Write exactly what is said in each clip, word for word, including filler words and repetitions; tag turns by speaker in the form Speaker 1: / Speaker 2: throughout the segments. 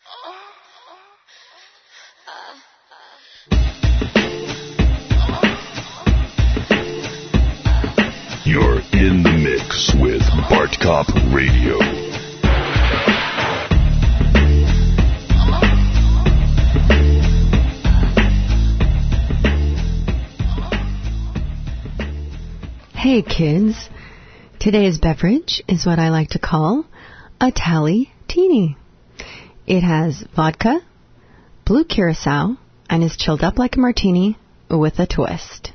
Speaker 1: You're in the mix with Bart Cop Radio.
Speaker 2: Hey kids, today's beverage is what I like to call a Tally-Teeny. It has vodka, blue curacao, and is chilled up like a martini with a twist.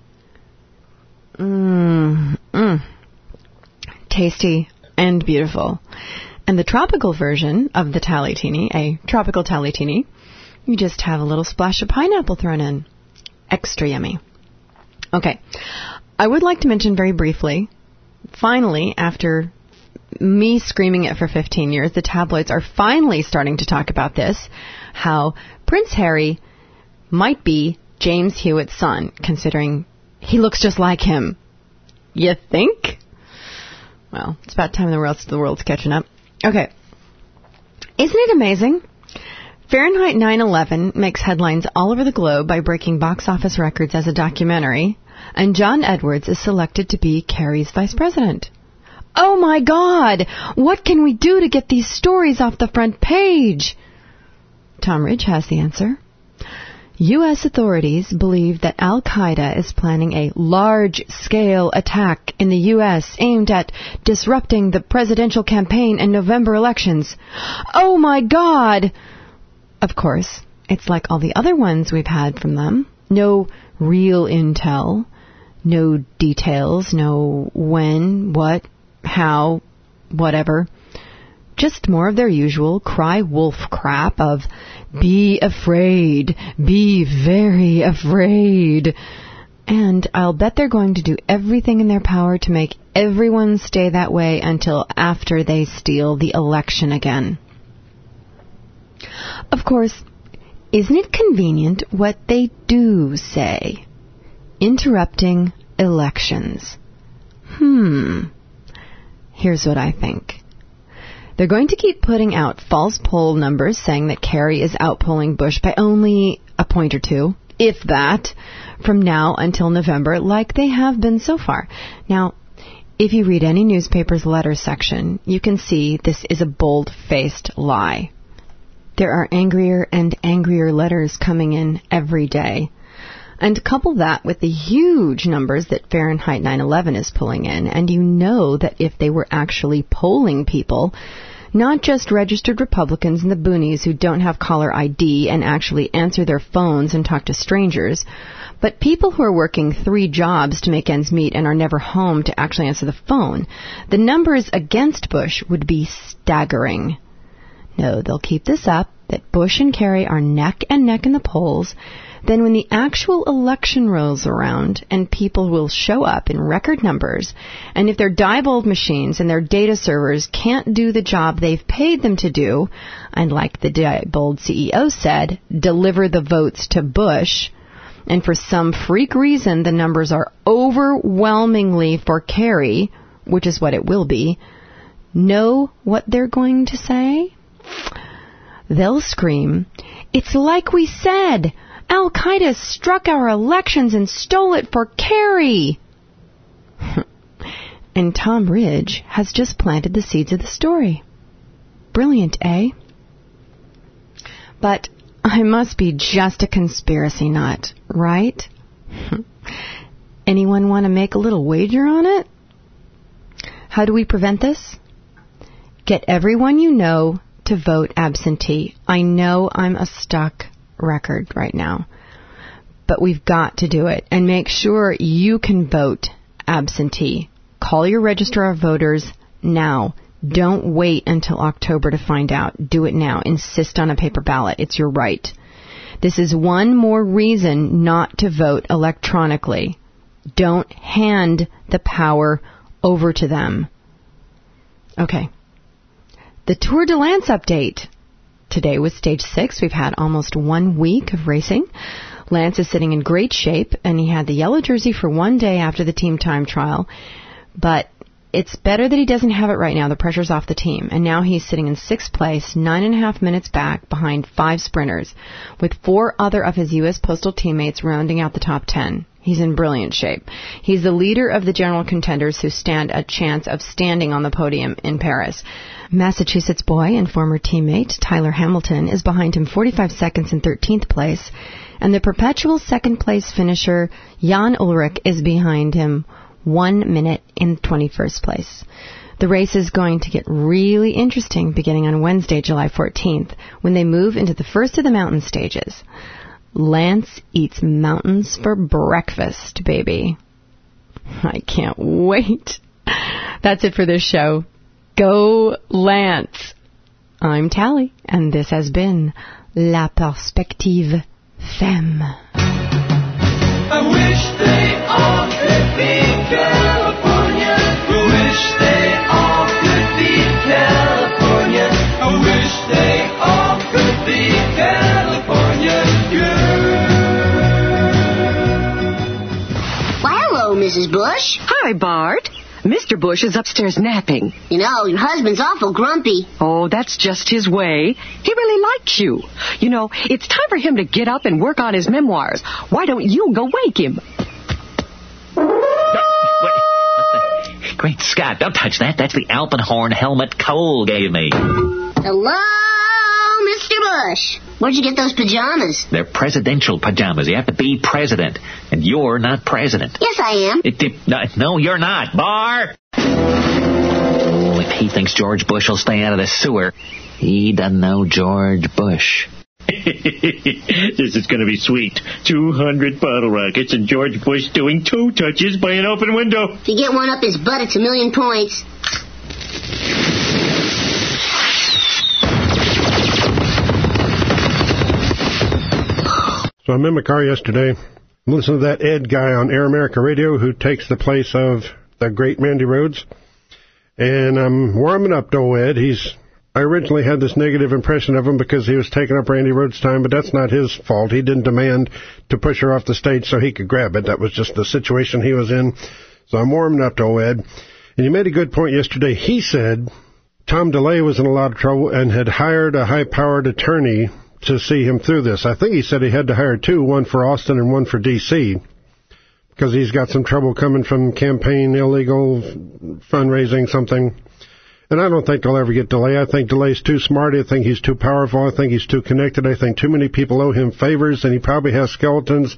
Speaker 2: Mmm, mmm, tasty and beautiful. And the tropical version of the Tally-Teeny, a tropical Tally-Teeny, you just have a little splash of pineapple thrown in. Extra yummy. Okay, I would like to mention very briefly, finally, after me screaming it for fifteen years, the tabloids are finally starting to talk about this, how Prince Harry might be James Hewitt's son, considering he looks just like him. You think? Well, it's about time the world's, the world's catching up. Okay. Isn't it amazing? Fahrenheit nine eleven makes headlines all over the globe by breaking box office records as a documentary, and John Edwards is selected to be Carrie's vice president. Oh my God! What can we do to get these stories off the front page? Tom Ridge has the answer. U S authorities believe that Al-Qaeda is planning a large-scale attack in the U S aimed at disrupting the presidential campaign and November elections. Oh my God! Of course, it's like all the other ones we've had from them. No real intel, no details, no when, what, how, whatever. Just more of their usual cry wolf crap of be afraid, be very afraid. And I'll bet they're going to do everything in their power to make everyone stay that way until after they steal the election again. Of course, isn't it convenient what they do say? Interrupting elections. Hmm. Here's what I think. They're going to keep putting out false poll numbers saying that Kerry is outpolling Bush by only a point or two, if that, from now until November, like they have been so far. Now, if you read any newspaper's letter section, you can see this is a bold-faced lie. There are angrier and angrier letters coming in every day. And couple that with the huge numbers that Fahrenheit nine eleven is pulling in, and you know that if they were actually polling people, not just registered Republicans and the boonies who don't have caller I D and actually answer their phones and talk to strangers, but people who are working three jobs to make ends meet and are never home to actually answer the phone, the numbers against Bush would be staggering. No, they'll keep this up, that Bush and Kerry are neck and neck in the polls. Then when the actual election rolls around and people will show up in record numbers, and if their Diebold machines and their data servers can't do the job they've paid them to do, and like the Diebold C E O said, deliver the votes to Bush, and for some freak reason the numbers are overwhelmingly for Kerry, which is what it will be, know what they're going to say? They'll scream, "It's like we said! Al-Qaeda struck our elections and stole it for Kerry!" And Tom Ridge has just planted the seeds of the story. Brilliant, eh? But I must be just a conspiracy nut, right? Anyone want to make a little wager on it? How do we prevent this? Get everyone you know to vote absentee. I know I'm a stuck record right now, but we've got to do it and make sure you can vote absentee. Call your registrar of voters now. Don't wait until October to find out. Do it now. Insist on a paper ballot. It's your right. This is one more reason not to vote electronically. Don't hand the power over to them. Okay. The Tour de Lance update. Today was stage six. We've had almost one week of racing. Lance is sitting in great shape, and he had the yellow jersey for one day after the team time trial. But it's better that he doesn't have it right now. The pressure's off the team. And now he's sitting in sixth place, nine and a half minutes back behind five sprinters, with four other of his U S Postal teammates rounding out the top ten. He's in brilliant shape. He's the leader of the general contenders who stand a chance of standing on the podium in Paris. Massachusetts boy and former teammate Tyler Hamilton is behind him forty-five seconds in thirteenth place, and the perpetual second-place finisher Jan Ullrich is behind him one minute in twenty-first place. The race is going to get really interesting beginning on Wednesday, July fourteenth, when they move into the first of the mountain stages. Lance eats mountains for breakfast, baby. I can't wait. That's it for this show. Go Lance. I'm Tally, and this has been La Perspective Femme.
Speaker 3: I wish they all could be California. I wish they all could be California. I wish they all could be California girls.
Speaker 4: Why, hello, Missus Bush.
Speaker 5: Hi, Bart. Mister Bush is upstairs napping.
Speaker 4: You know, your husband's awful grumpy.
Speaker 5: Oh, that's just his way. He really likes you. You know, it's time for him to get up and work on his memoirs. Why don't you go wake him?
Speaker 6: Great Scott, don't touch that. That's the Alpenhorn helmet Cole gave me.
Speaker 4: Hello, Mister Bush. Where'd you get those pajamas?
Speaker 6: They're presidential pajamas. You have to be president. And you're not president.
Speaker 4: Yes, I am.
Speaker 6: It, it, no, no, you're not. Bart! Oh, if he thinks George Bush will stay out of the sewer, he doesn't know George Bush.
Speaker 7: This is going to be sweet. two hundred bottle rockets and George Bush doing toe touches by an open window.
Speaker 4: If you get one up his butt, it's a million points.
Speaker 8: So I'm in my car yesterday. I'm listening to that Ed guy on Air America Radio who takes the place of the great Mandy Rhodes. And I'm warming up to old Ed. He's, I originally had this negative impression of him because he was taking up Randy Rhodes' time, but that's not his fault. He didn't demand to push her off the stage so he could grab it. That was just the situation he was in. So I'm warming up to old Ed. And he made a good point yesterday. He said Tom DeLay was in a lot of trouble and had hired a high-powered attorney to see him through this. I think he said he had to hire two, one for Austin and one for D C, because he's got some trouble coming from campaign, illegal fundraising, something. And I don't think they'll ever get DeLay. I think DeLay's too smart. I think he's too powerful. I think he's too connected. I think too many people owe him favors, and he probably has skeletons.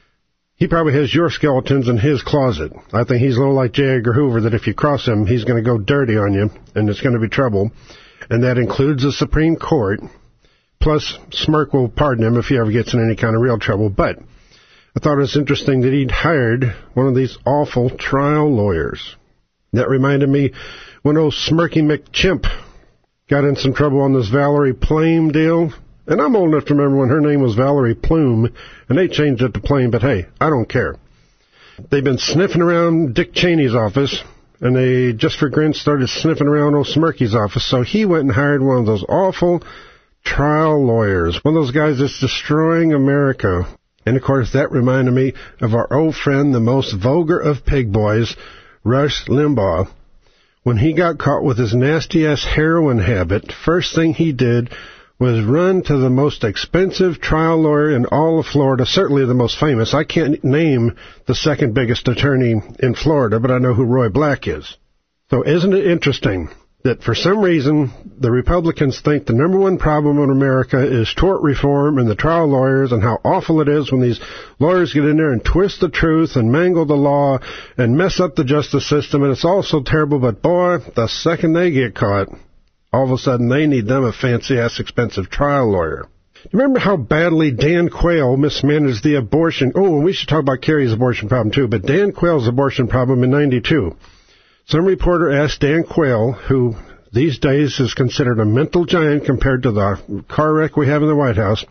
Speaker 8: He probably has your skeletons in his closet. I think he's a little like J. Edgar Hoover, that if you cross him, he's going to go dirty on you, and it's going to be trouble. And that includes the Supreme Court. Plus, Smirk will pardon him if he ever gets in any kind of real trouble. But I thought it was interesting that he'd hired one of these awful trial lawyers. That reminded me when old Smirky McChimp got in some trouble on this Valerie Plame deal. And I'm old enough to remember when her name was Valerie Plume, and they changed it to Plame, but hey, I don't care. They've been sniffing around Dick Cheney's office, and they, just for grins, started sniffing around old Smirky's office. So he went and hired one of those awful trial lawyers, one of those guys that's destroying America. And, of course, that reminded me of our old friend, the most vulgar of pig boys, Rush Limbaugh. When he got caught with his nasty-ass heroin habit, first thing he did was run to the most expensive trial lawyer in all of Florida, certainly the most famous. I can't name the second biggest attorney in Florida, but I know who Roy Black is. So isn't it interesting that for some reason the Republicans think the number one problem in America is tort reform and the trial lawyers, and how awful it is when these lawyers get in there and twist the truth and mangle the law and mess up the justice system, and it's all so terrible. But boy, the second they get caught, all of a sudden they need them a fancy-ass expensive trial lawyer. Remember how badly Dan Quayle mismanaged the abortion? Oh, and we should talk about Kerry's abortion problem too, but Dan Quayle's abortion problem in ninety-two. Some reporter asked Dan Quayle, who these days is considered a mental giant compared to the car wreck we have in the White House,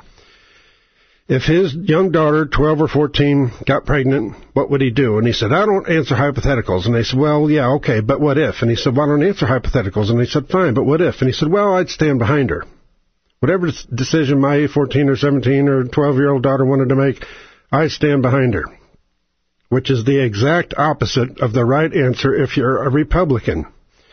Speaker 8: if his young daughter, twelve or fourteen, got pregnant, what would he do? And he said, I don't answer hypotheticals. And they said, well, yeah, okay, but what if? And he said, well, I don't answer hypotheticals. And they said, fine, but what if? And he said, well, I'd stand behind her. Whatever decision my fourteen or seventeen or twelve-year-old daughter wanted to make, I'd stand behind her. which is the exact opposite of the right answer if you're a Republican.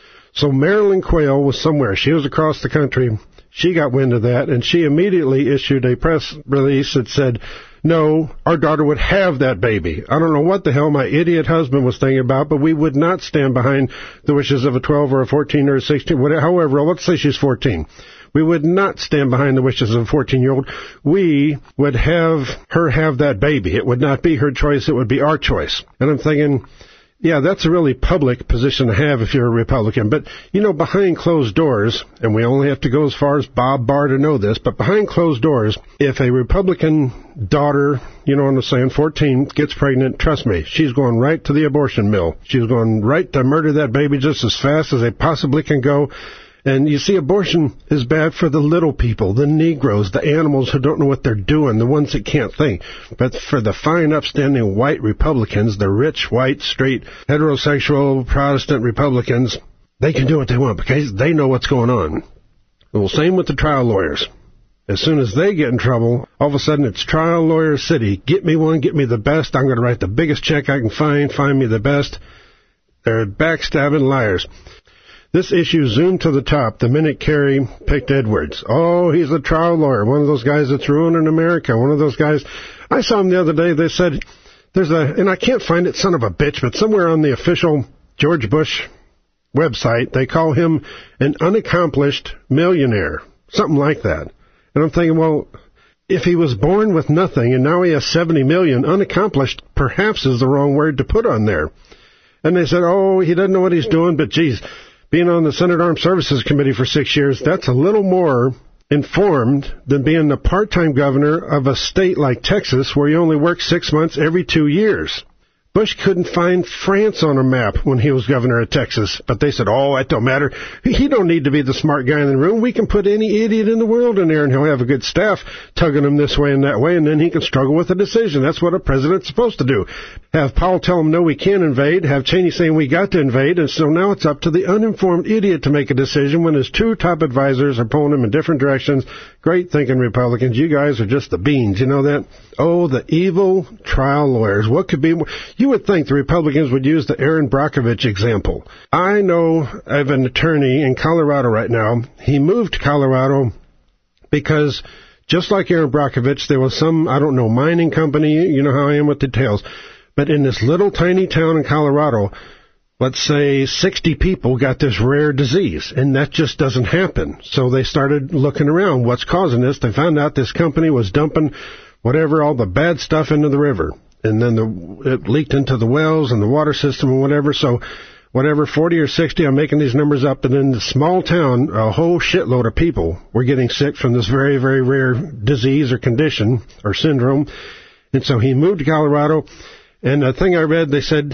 Speaker 8: So Marilyn Quayle was somewhere. She was across the country. She got wind of that, and she immediately issued a press release that said, no, our daughter would have that baby. I don't know what the hell my idiot husband was thinking about, but we would not stand behind the wishes of a twelve or a fourteen or a sixteen, whatever, however, let's say she's fourteen. We would not stand behind the wishes of a fourteen-year-old. We would have her have that baby. It would not be her choice. It would be our choice. And I'm thinking, yeah, that's a really public position to have if you're a Republican. But, you know, behind closed doors, and we only have to go as far as Bob Barr to know this, but behind closed doors, if a Republican daughter, you know what I'm saying, fourteen, gets pregnant, trust me, she's going right to the abortion mill. She's going right to murder that baby just as fast as they possibly can go. And you see, abortion is bad for the little people, the Negroes, the animals who don't know what they're doing, the ones that can't think. But for the fine, upstanding white Republicans, the rich, white, straight, heterosexual, Protestant Republicans, they can do what they want because they know what's going on. Well, same with the trial lawyers. As soon as they get in trouble, all of a sudden it's trial lawyer city. Get me one, get me the best. I'm going to write the biggest check I can find. Find me the best. They're backstabbing liars. This issue zoomed to the top the minute Kerry picked Edwards. Oh, he's a trial lawyer, one of those guys that's ruining America, one of those guys. I saw him the other day. They said there's a, and I can't find it, son of a bitch, but somewhere on the official George Bush website, they call him an unaccomplished millionaire, something like that. And I'm thinking, well, if he was born with nothing and now he has seventy million, unaccomplished perhaps is the wrong word to put on there. And they said, oh, he doesn't know what he's doing, but geez, being on the Senate Armed Services Committee for six years, that's a little more informed than being the part-time governor of a state like Texas where you only work six months every two years. Bush couldn't find France on a map when he was governor of Texas, but they said, oh, that don't matter. He don't need to be the smart guy in the room. We can put any idiot in the world in there, and he'll have a good staff tugging him this way and that way, and then he can struggle with a decision. That's what a president's supposed to do. Have Powell tell him, no, we can't invade. Have Cheney saying we got to invade, and so now it's up to the uninformed idiot to make a decision when his two top advisors are pulling him in different directions. Great thinking, Republicans. You guys are just the beans. You know that? Oh, the evil trial lawyers. What could be more? You would think the Republicans would use the Aaron Brockovich example. I know of an attorney in Colorado right now. He moved to Colorado because just like Aaron Brockovich, there was some, I don't know, mining company. You know how I am with details. But in this little tiny town in Colorado, let's say sixty people got this rare disease, and that just doesn't happen. So they started looking around. What's causing this? They found out this company was dumping whatever, all the bad stuff into the river. And then the, it leaked into the wells and the water system and whatever. So whatever, forty or sixty, I'm making these numbers up. And in the small town, a whole shitload of people were getting sick from this very, very rare disease or condition or syndrome. And so he moved to Colorado. And the thing I read, they said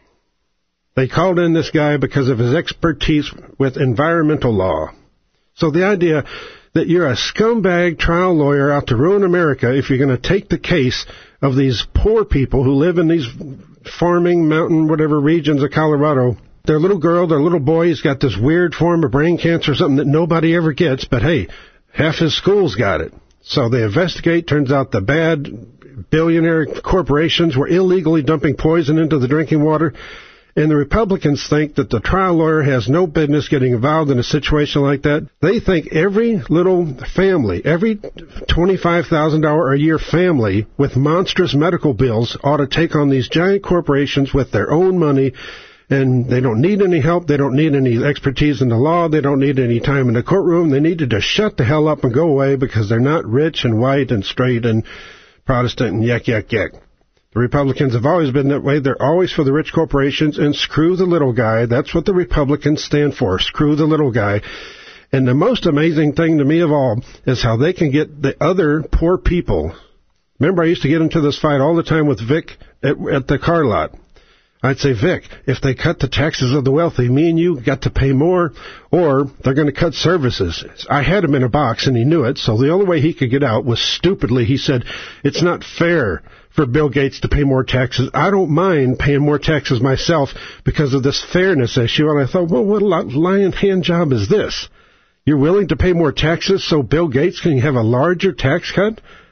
Speaker 8: they called in this guy because of his expertise with environmental law. So the idea that you're a scumbag trial lawyer out to ruin America if you're going to take the case of these poor people who live in these farming, mountain, whatever regions of Colorado. Their little girl, their little boy, he's got this weird form of brain cancer or something that nobody ever gets, but hey, half his school's got it. So they investigate. Turns out the bad billionaire corporations were illegally dumping poison into the drinking water. And the Republicans think that the trial lawyer has no business getting involved in a situation like that. They think every little family, every twenty-five thousand dollars a year family with monstrous medical bills ought to take on these giant corporations with their own money, and they don't need any help. They don't need any expertise in the law. They don't need any time in the courtroom. They need to just shut the hell up and go away because they're not rich and white and straight and Protestant and yak, yak, yak. The Republicans have always been that way. They're always for the rich corporations and screw the little guy. That's what the Republicans stand for, screw the little guy. And the most amazing thing to me of all is how they can get the other poor people. Remember, I used to get into this fight all the time with Vic at, at the car lot. I'd say, Vic, if they cut the taxes of the wealthy, me and you got to pay more, or they're going to cut services. I had him in a box, and he knew it, so the only way he could get out was stupidly, he said, it's not fair for Bill Gates to pay more taxes. I don't mind paying more taxes myself because of this fairness issue. And I thought, well, what a lion hand job is this? You're willing to pay more taxes so Bill Gates can have a larger tax cut?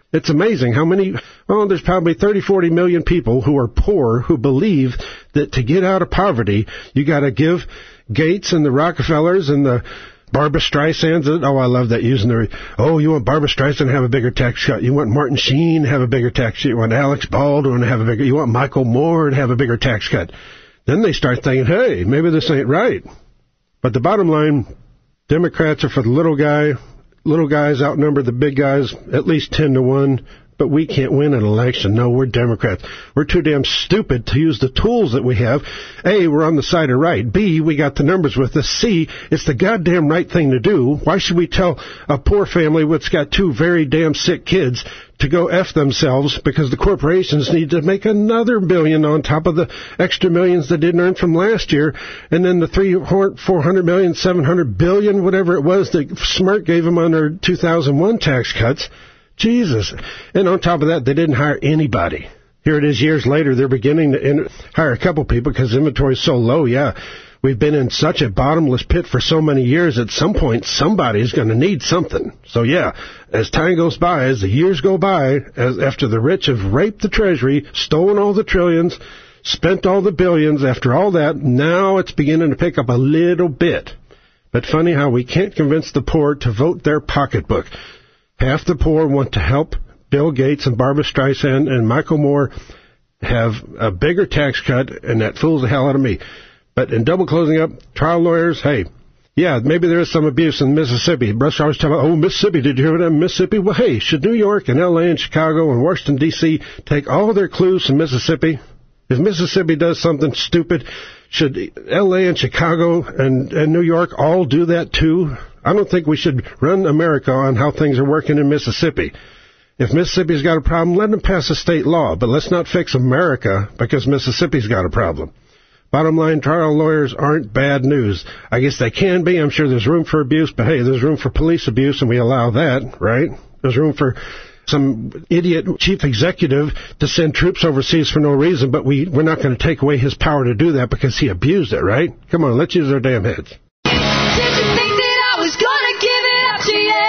Speaker 8: It's amazing how many, well, there's probably thirty, forty million people who are poor who believe that to get out of poverty, you got to give Gates and the Rockefellers and the Barbara Streisands. Oh, I love that using the, oh, you want Barbara Streisand to have a bigger tax cut. You want Martin Sheen to have a bigger tax cut. You want Alex Baldwin to have a bigger, you want Michael Moore to have a bigger tax cut. Then they start thinking, hey, maybe this ain't right. But the bottom line, Democrats are for the little guy. Little guys outnumber the big guys at least ten to one, but we can't win an election. No, we're Democrats. We're too damn stupid to use the tools that we have. A, we're on the side of right. B, we got the numbers with us. C, it's the goddamn right thing to do. Why should we tell a poor family that's got two very damn sick kids to go F themselves because the corporations need to make another billion on top of the extra millions they didn't earn from last year, and then the three, four hundred million, seven hundred billion, whatever it was that Smirk gave them on their two thousand one tax cuts. Jesus. And on top of that, they didn't hire anybody. Here it is years later, they're beginning to in- hire a couple people because inventory is so low. Yeah, we've been in such a bottomless pit for so many years, at some point somebody's going to need something. So yeah, as time goes by, as the years go by, as after the rich have raped the treasury, stolen all the trillions, spent all the billions, after all that, now it's beginning to pick up a little bit. But funny how we can't convince the poor to vote their pocketbook. Half the poor want to help Bill Gates and Barbara Streisand and Michael Moore have a bigger tax cut, and that fools the hell out of me. But in double closing up, trial lawyers, hey, yeah, maybe there is some abuse in Mississippi. Brush always talking about, oh, Mississippi, did you hear that? Mississippi? Well, hey, should New York and L A and Chicago and Washington, D C take all their clues from Mississippi? If Mississippi does something stupid, should L A and Chicago and, and New York all do that too? I don't think we should run America on how things are working in Mississippi. If Mississippi's got a problem, let them pass a state law, but let's not fix America because Mississippi's got a problem. Bottom line, trial lawyers aren't bad news. I guess they can be. I'm sure there's room for abuse, but hey, there's room for police abuse, and we allow that, right? There's room for some idiot chief executive to send troops overseas for no reason, but we, we're not going to take away his power to do that because he abused it, right? Come on, let's use our damn heads.
Speaker 3: Did you think that I was gonna give it up to you?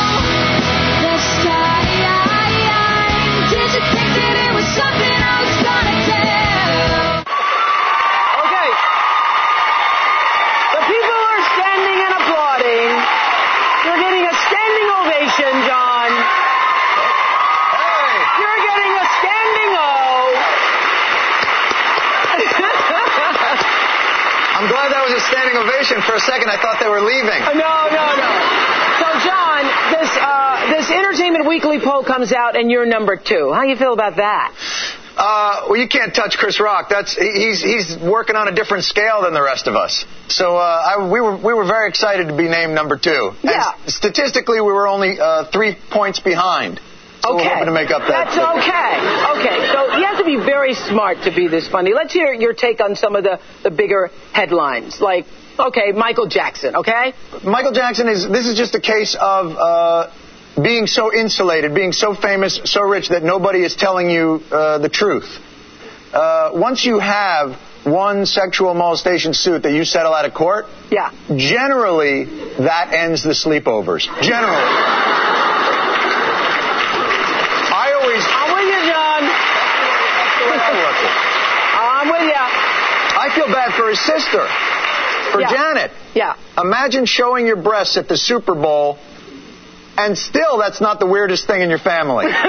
Speaker 3: This time, did you think that it was something I was gonna tell?
Speaker 9: Okay. The people are standing and applauding. You're getting a standing ovation, John. Hey. You're getting a standing O.
Speaker 10: I'm glad that was a standing ovation. For a second, I thought they were leaving.
Speaker 9: No, no, no. So, John, this uh, this Entertainment Weekly poll comes out, and you're number two. How do you feel about that?
Speaker 10: Uh, well, you can't touch Chris Rock. That's he's he's working on a different scale than the rest of us. So uh, I, we were we were very excited to be named number two.
Speaker 9: Yeah.
Speaker 10: And statistically, we were only uh, three points behind. So
Speaker 9: Okay.
Speaker 10: we're hoping to make up that.
Speaker 9: That's okay. Okay, so you have to be very smart to be this funny. Let's hear your take on some of the, the bigger headlines. Like, okay, Michael Jackson, okay?
Speaker 10: Michael Jackson is, this is just a case of uh, being so insulated, being so famous, so rich that nobody is telling you uh, the truth. Uh, once you have one sexual molestation suit that you settle out of court,
Speaker 9: yeah,
Speaker 10: generally that ends the sleepovers. Generally.
Speaker 9: I'm with you, John. I'm with you.
Speaker 10: I feel bad for his sister, for
Speaker 9: Yeah.
Speaker 10: Janet.
Speaker 9: Yeah.
Speaker 10: Imagine showing your breasts at the Super Bowl, and still that's not the weirdest thing in your family.
Speaker 9: Do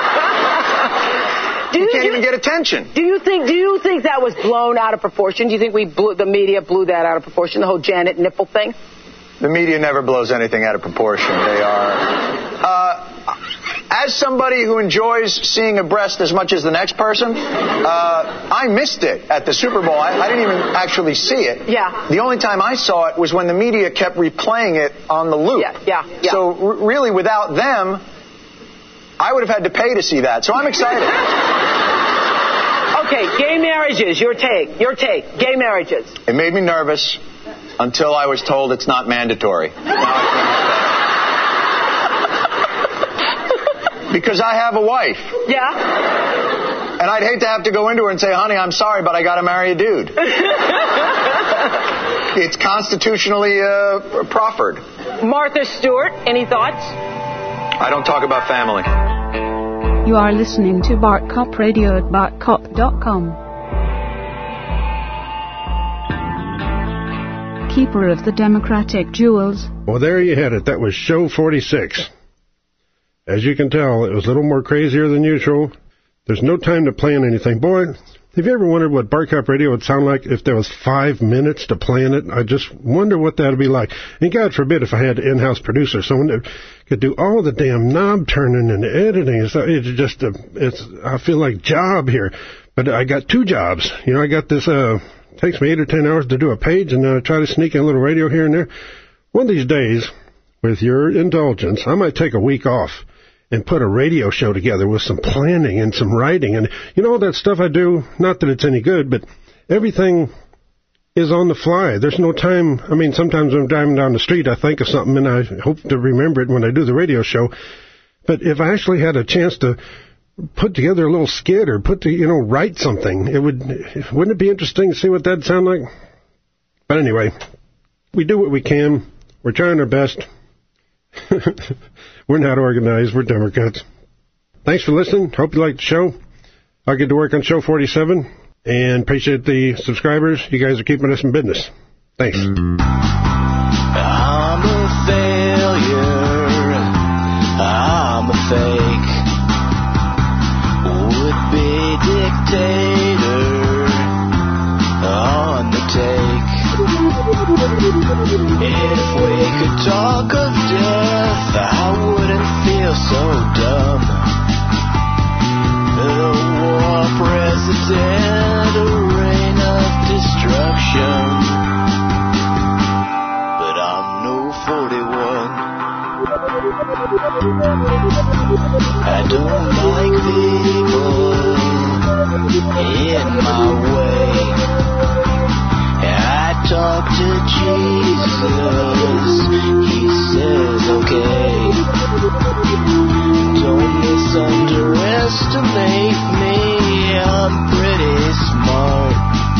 Speaker 10: you,
Speaker 9: you
Speaker 10: can't
Speaker 9: do,
Speaker 10: even get attention.
Speaker 9: Do you think? Do you think that was blown out of proportion? Do you think we blew, the media blew that out of proportion? The whole Janet nipple thing.
Speaker 10: The media never blows anything out of proportion. They are. Uh, As somebody who enjoys seeing a breast as much as the next person, uh, I missed it at the Super Bowl. I, I didn't even actually see it.
Speaker 9: Yeah.
Speaker 10: The only time I saw it was when the media kept replaying it on the loop.
Speaker 9: Yeah, yeah, yeah.
Speaker 10: So r- really, without them, I would have had to pay to see that. So I'm excited.
Speaker 9: Okay, gay marriages. Your take. Your take. Gay marriages.
Speaker 10: It made me nervous until I was told it's not mandatory. Now I can understand. Because I have a wife.
Speaker 9: Yeah.
Speaker 10: And I'd hate to have to go into her and say, honey, I'm sorry, but I got to marry a dude. It's constitutionally uh, proffered.
Speaker 9: Martha Stewart, any thoughts?
Speaker 10: I don't talk about family.
Speaker 11: You are listening to Bart Cop Radio at bart cop dot com. Keeper of the Democratic Jewels.
Speaker 8: Well, there you had it. That was show forty-six. As you can tell, it was a little more crazier than usual. There's no time to plan anything. Boy, have you ever wondered what Bart Cop Radio would sound like if there was five minutes to plan it? I just wonder what that would be like. And God forbid if I had an in-house producer, someone that could do all the damn knob turning and editing. It's, it's just a, it's, I feel like job here. But I got two jobs. You know, I got this, uh, takes me eight or ten hours to do a page, and then I try to sneak in a little radio here and there. One of these days, with your indulgence, I might take a week off and put a radio show together with some planning and some writing. And, you know, all that stuff I do, not that it's any good, but everything is on the fly. There's no time. I mean, sometimes when I'm driving down the street, I think of something, and I hope to remember it when I do the radio show. But if I actually had a chance to put together a little skit or put, to, you know, write something, it would, wouldn't it be interesting to see what that'd sound like? But anyway, we do what we can. We're trying our best. We're not organized. We're Democrats. Thanks for listening. Hope you liked the show. I'll get to work on show forty-seven and appreciate the subscribers. You guys are keeping us in business. Thanks.
Speaker 3: I'm a failure. I'm a fake. Would-be dictator on the take. If we could talk of death, I wouldn't feel so dumb. The war president, a reign of destruction. But I'm no forty-one. I don't like people in my way. I talk to Jesus, he says okay. Don't misunderestimate me, I'm pretty smart.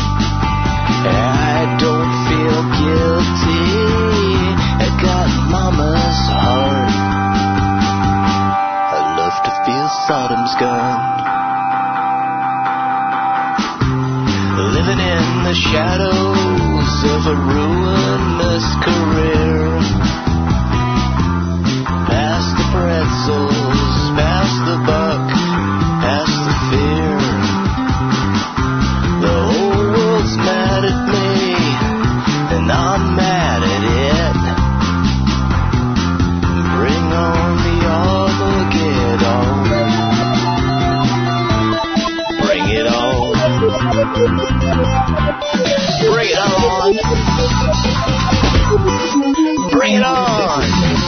Speaker 3: I don't feel guilty, I got mama's heart. I love to feel Sodom's gun. Living in the shadows of a ruinous career. Past the pretzels, past the buck, past the fear. The whole world's mad at me, and I'm mad at it. Bring on the Armageddon. Bring it on. Bring it on. Bring it on.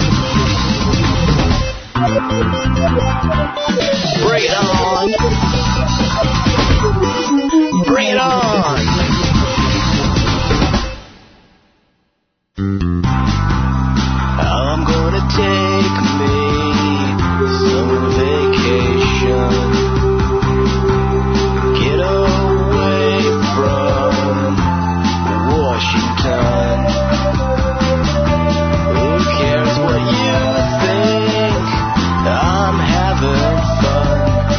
Speaker 3: Bring it on. Bring it on. I'm gonna take me some vacation. Get away from Washington. Who cares what you think? I'm having fun.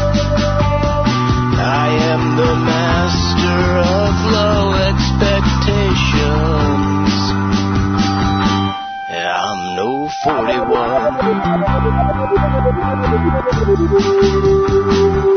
Speaker 3: I am the master of low expectations. I'm no forty-one.